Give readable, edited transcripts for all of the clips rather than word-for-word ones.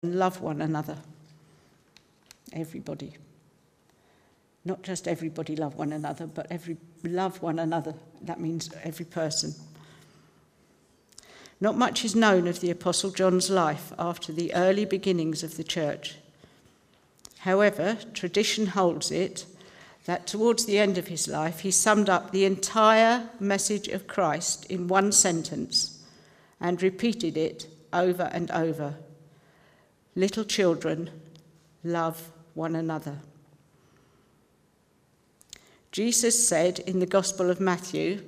love one another. Everybody. Not just everybody love one another, but love one another. That means every person. Not much is known of the Apostle John's life after the early beginnings of the church. However, tradition holds it that towards the end of his life, he summed up the entire message of Christ in one sentence and repeated it over and over. Little children, love one another. Jesus said in the Gospel of Matthew,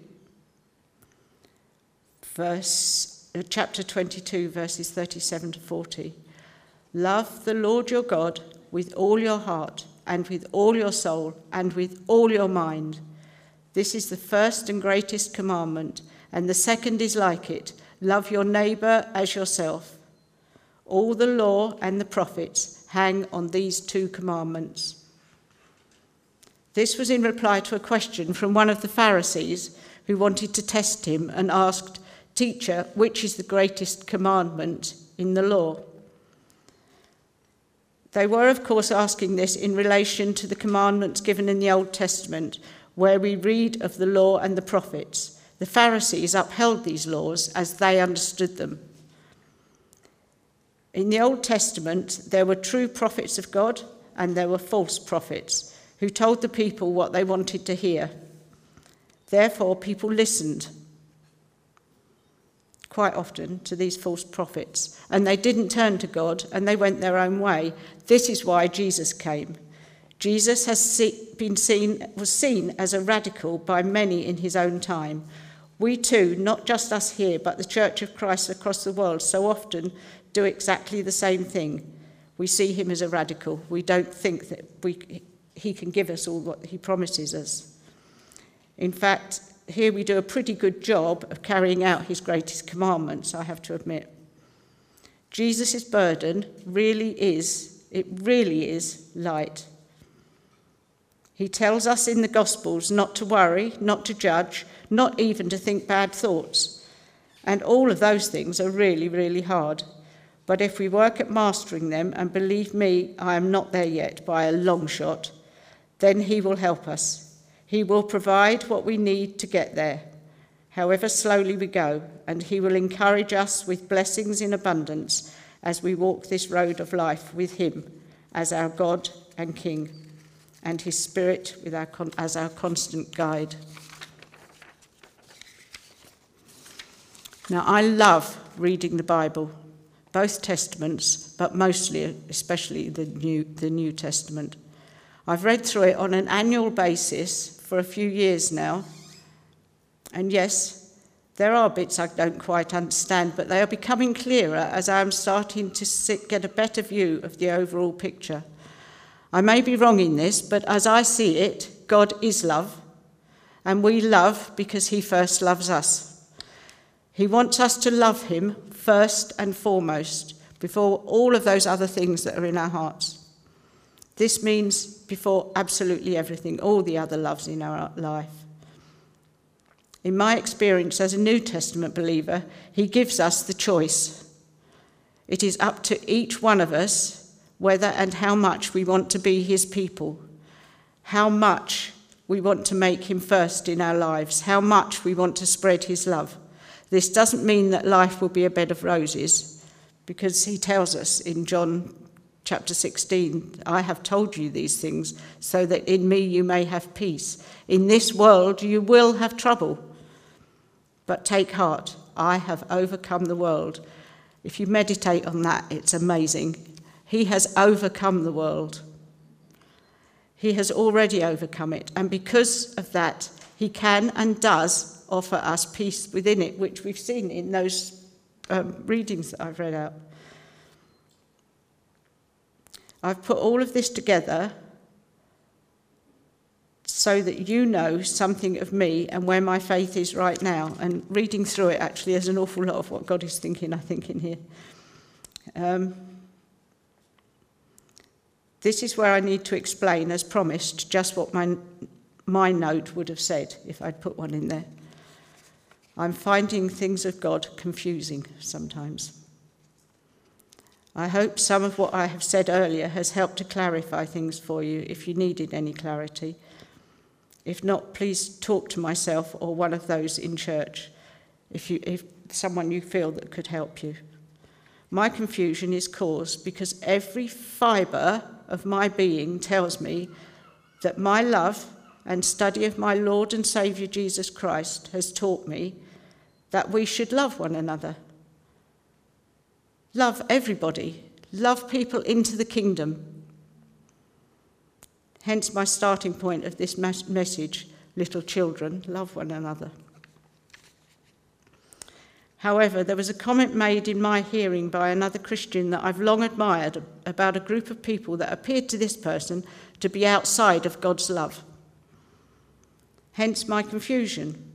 chapter 22, verses 37 to 40, love the Lord your God with all your heart and with all your soul and with all your mind. This is the first and greatest commandment, and the second is like it. Love your neighbour as yourself. All the law and the prophets hang on these two commandments. This was in reply to a question from one of the Pharisees who wanted to test him and asked, "Teacher, which is the greatest commandment in the law?" They were, of course, asking this in relation to the commandments given in the Old Testament, where we read of the law and the prophets. The Pharisees upheld these laws as they understood them. In the Old Testament, there were true prophets of God and there were false prophets who told the people what they wanted to hear. Therefore, people listened quite often to these false prophets, and they didn't turn to God and they went their own way. This is why Jesus came. Jesus was seen as a radical by many in his own time. We too, not just us here, but the Church of Christ across the world, so often do exactly the same thing. We see him as a radical. We don't think that he can give us all what he promises us. In fact, here we do a pretty good job of carrying out his greatest commandments, I have to admit. Jesus' burden really is light. He tells us in the Gospels not to worry, not to judge, not even to think bad thoughts. And all of those things are really, really hard. But if we work at mastering them, and believe me, I am not there yet by a long shot, then he will help us. He will provide what we need to get there, however slowly we go, and he will encourage us with blessings in abundance as we walk this road of life with him as our God and King, and his Spirit as our constant guide. Now, I love reading the Bible, both Testaments, but especially the New Testament. I've read through it on an annual basis for a few years now. And yes, there are bits I don't quite understand, but they are becoming clearer as I am starting to get a better view of the overall picture. I may be wrong in this, but as I see it, God is love, and we love because he first loves us. He wants us to love him first and foremost, before all of those other things that are in our hearts. This means before absolutely everything, all the other loves in our life. In my experience as a New Testament believer, he gives us the choice. It is up to each one of us whether and how much we want to be his people, how much we want to make him first in our lives, how much we want to spread his love. This doesn't mean that life will be a bed of roses, because he tells us in John Chapter 16, I have told you these things so that in me you may have peace. In this world you will have trouble, but take heart, I have overcome the world. If you meditate on that, it's amazing. He has overcome the world. He has already overcome it, and because of that, he can and does offer us peace within it, which we've seen in those readings that I've read out. I've put all of this together so that you know something of me and where my faith is right now. And reading through it, actually, there's an awful lot of what God is thinking, I think, in here. This is where I need to explain, as promised, just what my note would have said if I'd put one in there. I'm finding things of God confusing sometimes. I hope some of what I have said earlier has helped to clarify things for you if you needed any clarity. If not, please talk to myself or one of those in church if someone you feel that could help you. My confusion is caused because every fibre of my being tells me that my love and study of my Lord and Saviour Jesus Christ has taught me that we should love one another. Love everybody. Love people into the kingdom. Hence my starting point of this message, little children, love one another. However, there was a comment made in my hearing by another Christian that I've long admired about a group of people that appeared to this person to be outside of God's love. Hence my confusion.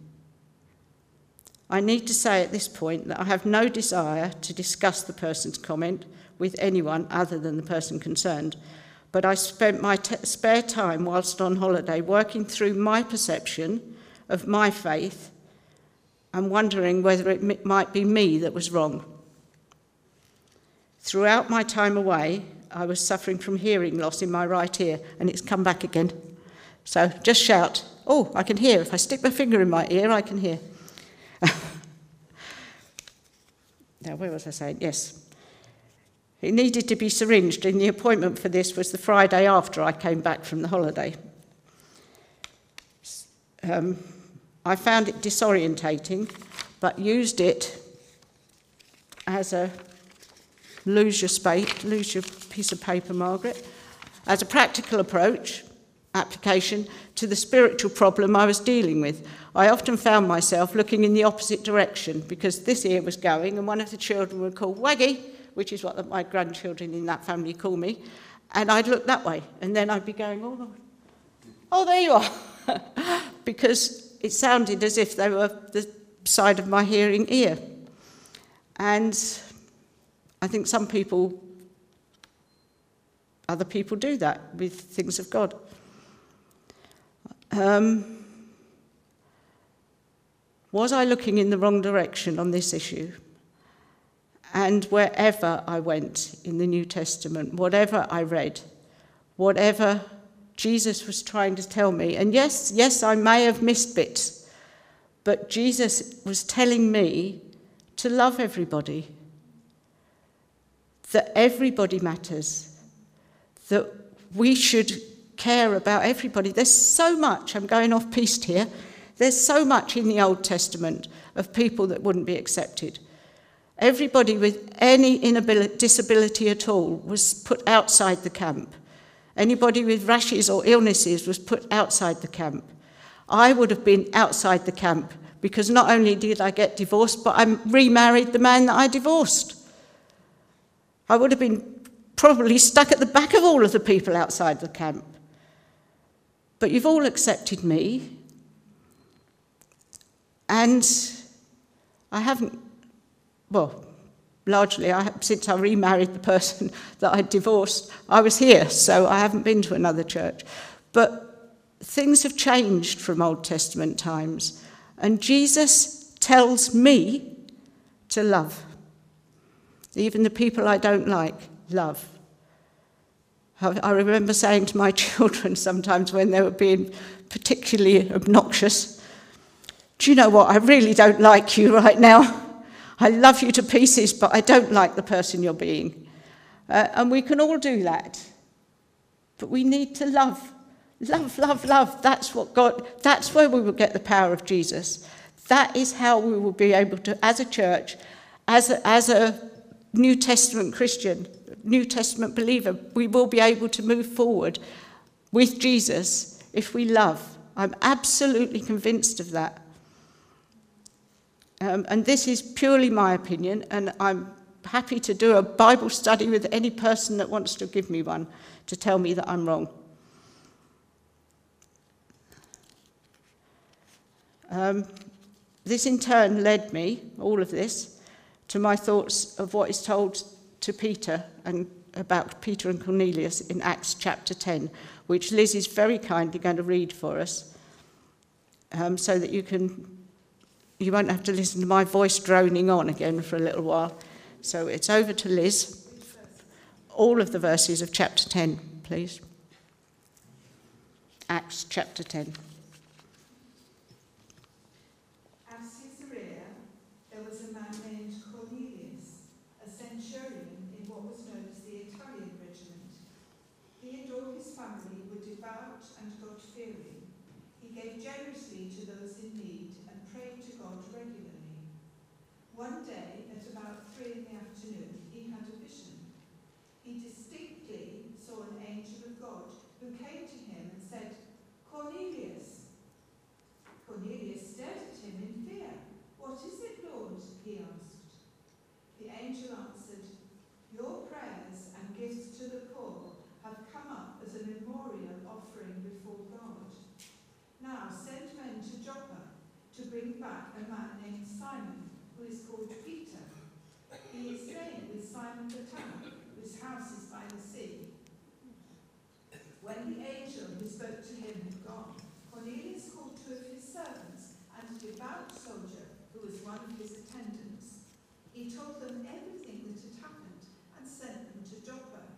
I need to say at this point that I have no desire to discuss the person's comment with anyone other than the person concerned, but I spent my spare time whilst on holiday working through my perception of my faith and wondering whether it might be me that was wrong. Throughout my time away, I was suffering from hearing loss in my right ear, and it's come back again. So just shout, "Oh, I can hear." If I stick my finger in my ear, I can hear. Now, where was I saying? Yes. It needed to be syringed, and the appointment for this was the Friday after I came back from the holiday. I found it disorientating, but used it as a lose your piece of paper, Margaret, as a practical application to the spiritual problem I was dealing with. I often found myself looking in the opposite direction because this ear was going and one of the children would call Waggy, which is what my grandchildren in that family call me, and I'd look that way and then I'd be going, oh there you are, because it sounded as if they were the side of my hearing ear. And I think other people do that with things of God. Was I looking in the wrong direction on this issue? And wherever I went in the New Testament, whatever I read, whatever Jesus was trying to tell me, and yes, I may have missed bits, but Jesus was telling me to love everybody, that everybody matters, that we should care about everybody. There's so much, I'm going off piste here, there's so much in the Old Testament of people that wouldn't be accepted. Everybody with any disability at all was put outside the camp. Anybody with rashes or illnesses was put outside the camp. I would have been outside the camp because not only did I get divorced, but I remarried the man that I divorced. I would have been probably stuck at the back of all of the people outside the camp. But you've all accepted me, and I haven't, largely, since I remarried the person that I divorced, I was here, so I haven't been to another church. But things have changed from Old Testament times, and Jesus tells me to love. Even the people I don't like, love. I remember saying to my children sometimes when they were being particularly obnoxious, "Do you know what, I really don't like you right now. I love you to pieces, but I don't like the person you're being." And we can all do that. But we need to love. Love, love, love. That's where we will get the power of Jesus. That is how we will be able to, as a church, as a New Testament Christian, New Testament believer, we will be able to move forward with Jesus if we love. I'm absolutely convinced of that. And this is purely my opinion, and I'm happy to do a Bible study with any person that wants to give me one to tell me that I'm wrong. This in turn led me, all of this, to my thoughts of what is told to Peter and about Peter and Cornelius in Acts chapter 10, which Liz is very kindly going to read for us, so that you won't have to listen to my voice droning on again for a little while. So it's over to Liz. all of the verses of chapter 10, please. Acts chapter 10. At Caesarea, there was a man named Cornelius, a centurion in what was known as the Italian regiment. He and all his family were devout and God-fearing. He gave generously to those in need and prayed to God regularly. One day, at about 3 in the afternoon, he had a vision. He distinctly saw an angel of God who came to him and said, "Cornelius." Cornelius stared at him in fear. "What is it, Lord?" he asked. The angel answered, "Your prayers and gifts to the poor have come up as a memorial offering before God. Now send men to Joppa to bring back a man named Simon, who is called Peter. He is staying with Simon the tanner, whose house is by the sea." When the angel who spoke to him had gone, Cornelius called 2 of his servants and a devout soldier who was one of his attendants. He told them everything that had happened and sent them to Joppa.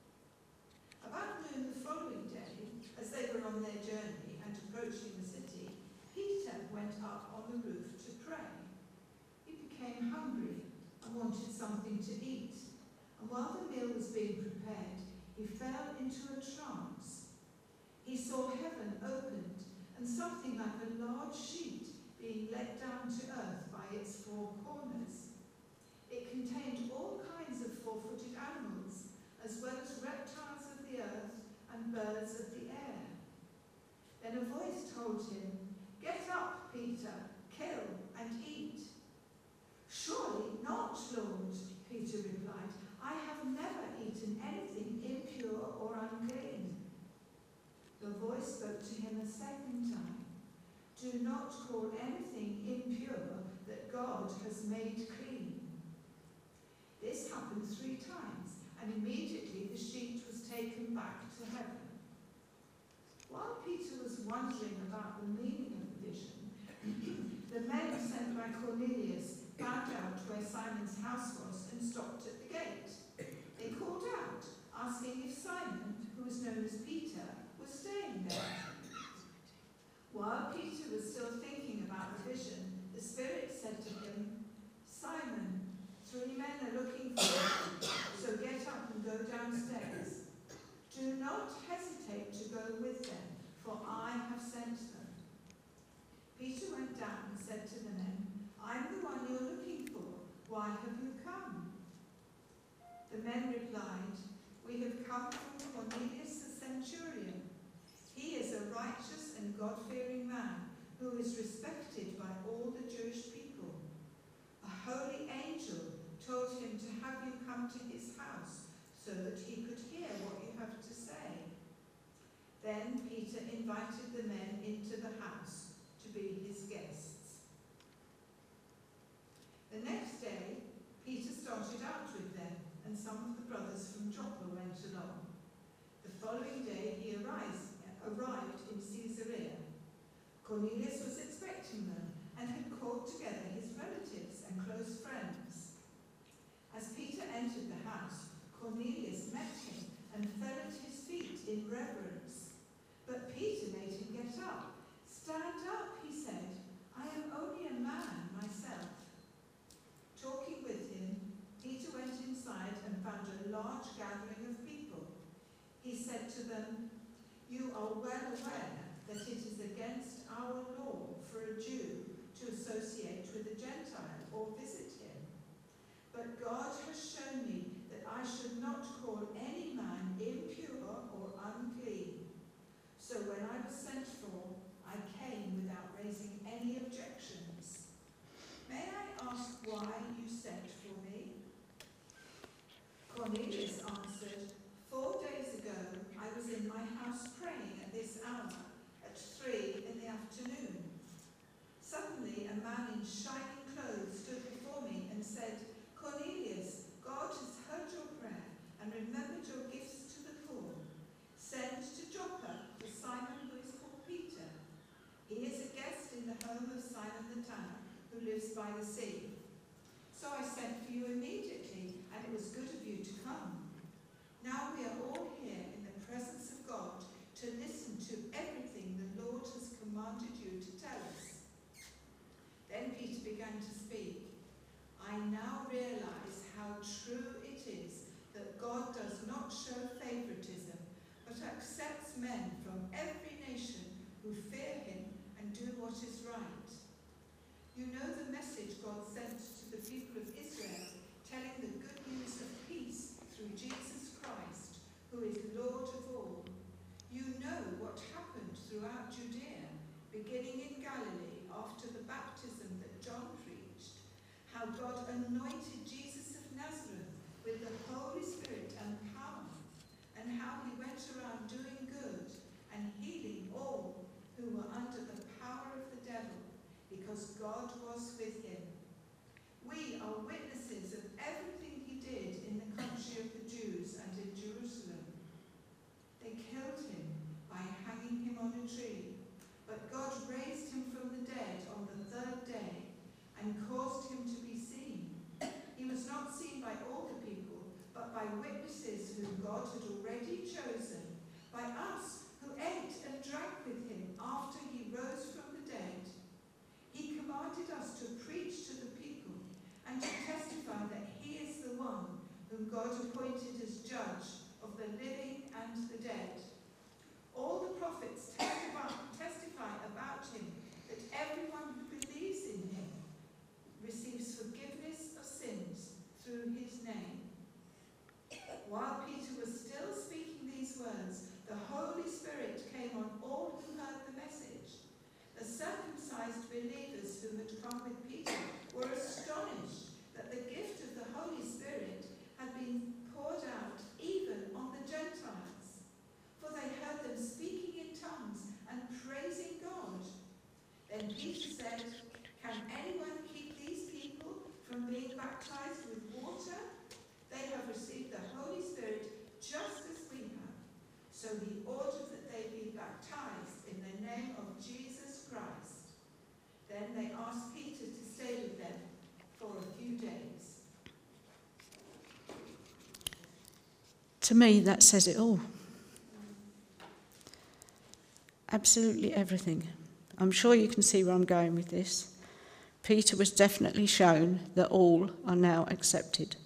About noon the following day, as they were on their journey and approaching the city, Peter went up on the roof to pray. He became hungry and wanted something to eat, and while the meal was being prepared, he fell into a trance. He saw heaven opened and something like a large sheet being let down to earth by its 4 corners. It contained all kinds of 4-footed animals, as well as reptiles of the earth and birds of the air. Then a voice told him, "Get up, Peter, kill and eat." "Surely not, Lord," Peter replied. "I have never eaten anything impure or unclean." The voice spoke to him a second time. "Do not call anything impure that God has made clean." This happened 3 times, and immediately the sheet was taken back to heaven. While Peter was wondering about the meaning of the vision, the men sent by Cornelius found out where Simon's house was and stopped at the gate. They called out, asking if Simon, who was known as Peter, was staying there. While Peter was still thinking about the vision, the Spirit said to him, "Simon, 3 men are looking for you, so get up and go downstairs. Do not hesitate to go with them, for I have sent them." Peter went down and said to the men, "I'm the one you're looking for. Why have you come?" The men replied, "We have come from Cornelius the centurion. He is a righteous and God-fearing man who is respected by all the Jewish people. A holy angel told him to have you come to his house so that he could hear what you have to say." Then Peter invited the men into the house to be his guests. The next day, Peter started out with them, and some of the brothers from Joppa went along. The following day he arrived in Caesarea. Cornelius was expecting them and had called together his relatives and close friends. As Peter entered the house, Cornelius met him and fell at his feet in reverence. But Peter made him get up. "Stand up," he said. "I am only a man myself." Talking with him, Peter went inside and found a large gathering of people. He said to them, "You are well aware that it is against our law for a Jew to associate with a Gentile or visit him. But God has shown me that I should not call any man impure or unclean. So when I was sent for, I came without raising any objections. May I ask why you sent for me?" Cornelius answered, 4 days ago I was in my house praying at this hour, at 3 in the afternoon. Suddenly a man in shining clothes stood before me and said, "Cornelius, God has heard your prayer and remembered your gifts to the poor. Send to Joppa for Simon, who is called Peter. He is a guest in the home of Simon the tanner, who lives by the sea." So I sent for you immediately, and it was good of you to come. who is Lord of all. You know what happened throughout Judea, beginning in Galilee after the baptism that John preached, how God anointed Jesus of Nazareth with the Holy Spirit and power, and how he went around doing good and healing all who were under the power of the devil, because God was with him. We are witnesses of everything he did in the country of the Jews and in Jerusalem. They killed him by hanging him on a tree, but God raised him from the dead on the third day and caused him to be seen. He was not seen by all the people, but by witnesses whom God had already chosen, by us who ate and drank with him after he rose from the dead. He commanded us to preach to the people and to testify that he is the one whom God appointed as judge of the living and the dead. All the prophets testify about him, that everyone who believes in him receives forgiveness of sins through his name. While Peter was still speaking these words, the Holy Spirit came on all who heard the message. The circumcised believers who had come with Peter were astonished that the gift of the Holy Spirit had been poured out even on the Gentiles, for they heard them speaking in tongues and praising God. Then Peter said, "Can anyone keep these people from being baptized with water? They have received the Holy Spirit just as we have." So he ordered that they be baptized in the name of Jesus Christ. Then they asked Peter to stay with them for a few days. To me, that says it all. Absolutely everything. I'm sure you can see where I'm going with this. Peter was definitely shown that all are now accepted.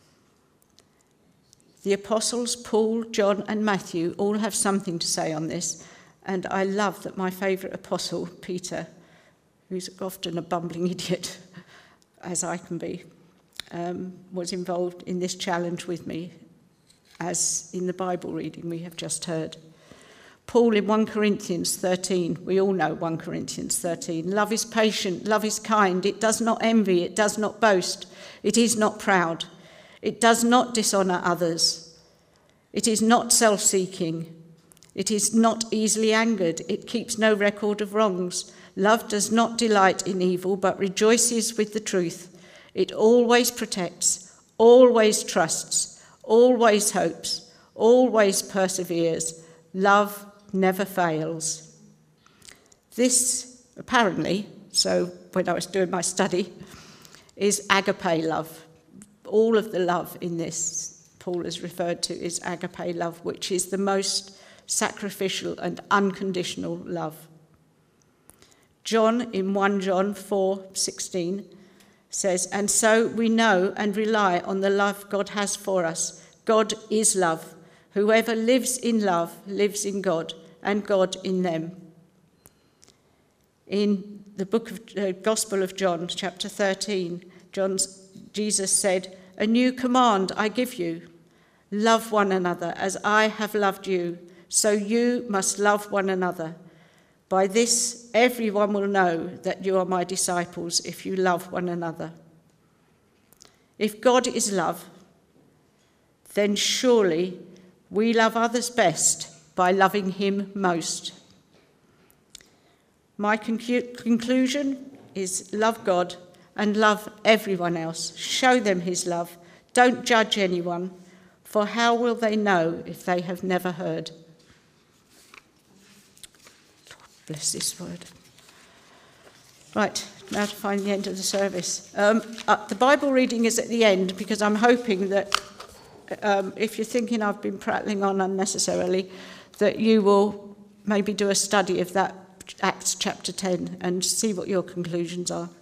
The apostles, Paul, John and Matthew, all have something to say on this, and I love that my favourite apostle, Peter, who's often a bumbling idiot, as I can be, was involved in this challenge with me, as in the Bible reading we have just heard. Paul in 1 Corinthians 13, we all know 1 Corinthians 13, love is patient, love is kind, it does not envy, it does not boast, it is not proud, it does not dishonour others, it is not self-seeking, it is not easily angered, it keeps no record of wrongs. Love does not delight in evil, but rejoices with the truth. It always protects, always trusts, always hopes, always perseveres. Love never fails. This, apparently, so when I was doing my study, is agape love. All of the love in this, Paul has referred to, is agape love, which is the most sacrificial and unconditional love. John in 1 John 4:16 says, "And so we know and rely on the love God has for us. God is love. Whoever lives in love lives in God, and God in them." In the book of Gospel of John, chapter 13, Jesus said, "A new command I give you, love one another as I have loved you, so you must love one another. By this, everyone will know that you are my disciples if you love one another." If God is love, then surely we love others best by loving him most. My conclusion is love God and love everyone else. Show them his love. Don't judge anyone, for how will they know if they have never heard? Bless this word. Right, now to find the end of the service. The Bible reading is at the end because I'm hoping that if you're thinking I've been prattling on unnecessarily, that you will maybe do a study of that Acts chapter 10 and see what your conclusions are.